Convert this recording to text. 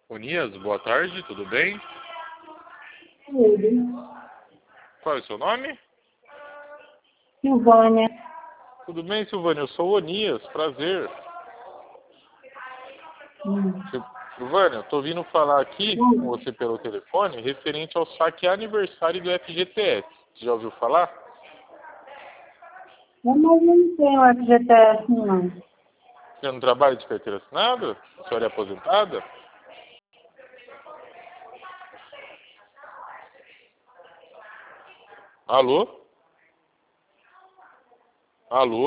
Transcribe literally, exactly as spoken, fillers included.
Onias, boa tarde, tudo bem? Tudo. Qual é o seu nome? Silvânia. Tudo bem, Silvânia? Eu sou o Onias, prazer. Hum. Sil- Silvânia, eu tô vindo falar aqui com Hum. você pelo telefone referente ao saque aniversário do F G T S. Você já ouviu falar? Mas eu não tenho F G T S, não. Você não trabalha de carteira assinada? A senhora é aposentada? Alô? Alô?